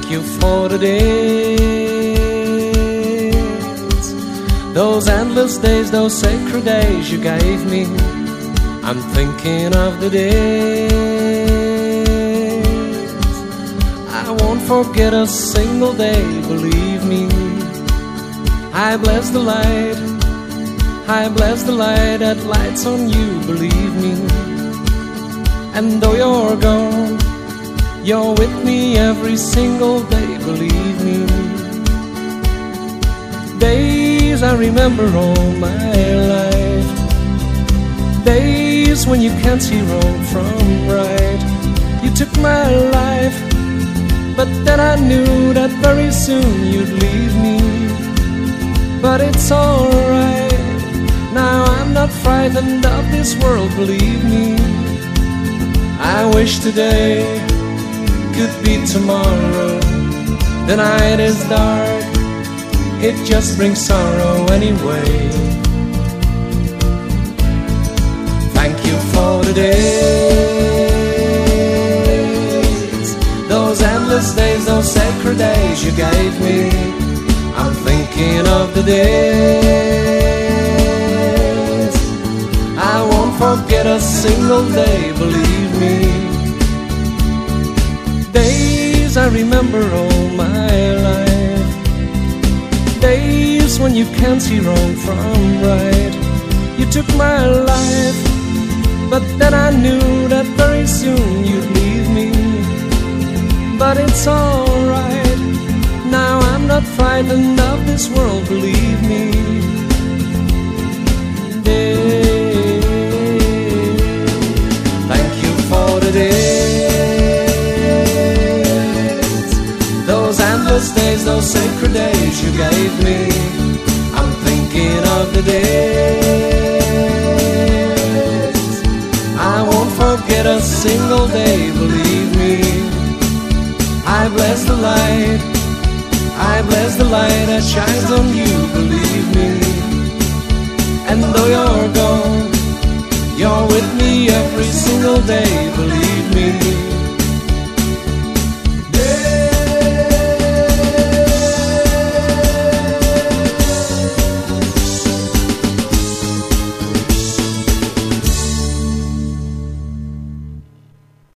Thank you for the days, those endless days, those sacred days you gave me. I'm thinking of the days I won't forget a single day, believe me. I bless the light, I bless the light that lights on you, believe me. And though you're gone, you're with me every single day, believe me. Days I remember all my life, days when you can't see wrong from right. You took my life, but then I knew that very soon you'd leave me. But it's alright, now I'm not frightened of this world, believe me. I wish today could be tomorrow. The night is dark, it just brings sorrow anyway. Thank you for the days, those endless days, those sacred days you gave me. I'm thinking of the days I won't forget a single day, believe me. Days I remember all my life, days when you can't see wrong from right. You took my life, but then I knew that very soon you'd leave me. But it's alright, now I'm not frightened of this world, believe me. Thank you for the days, those endless days, those sacred days you gave me. I'm thinking of the days I won't forget a single day, believe me. I bless the light, I bless the light that shines on you, believe me. And though you're gone, you're with me every single day, believe me.